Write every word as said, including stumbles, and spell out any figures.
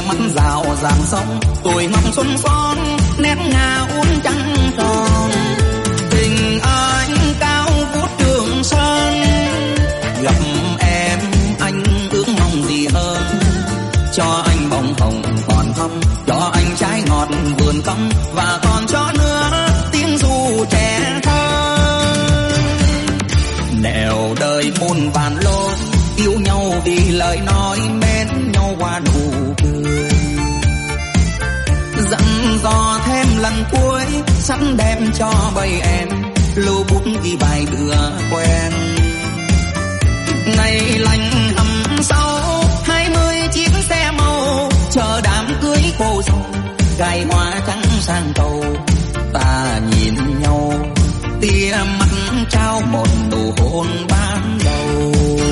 mắt rào ràng sông, tuổi ngọc xuân son nét ngà uốn trắng tròn. Tình anh cao vút Trường Sơn, gặp em anh ước mong gì hơn. Cho anh bông hồng còn thắm, cho anh trái ngọt vườn cắm, và còn cho nữa tiếng ru trẻ thơ. Nẻo đời muôn vàn lối, yêu nhau vì lời nói, mến nhau qua nụ cười. Dặn dò thêm lần cuối, sẵn đem cho bầy em lưu bút ghi bài đưa quen. Ngày lành hầm sau, hai mươi chiếc xe màu chờ đám cưới cô dâu, gai hoa trắng sang cầu. Ta nhìn nhau, tia mắt trao một nụ hôn ban đầu.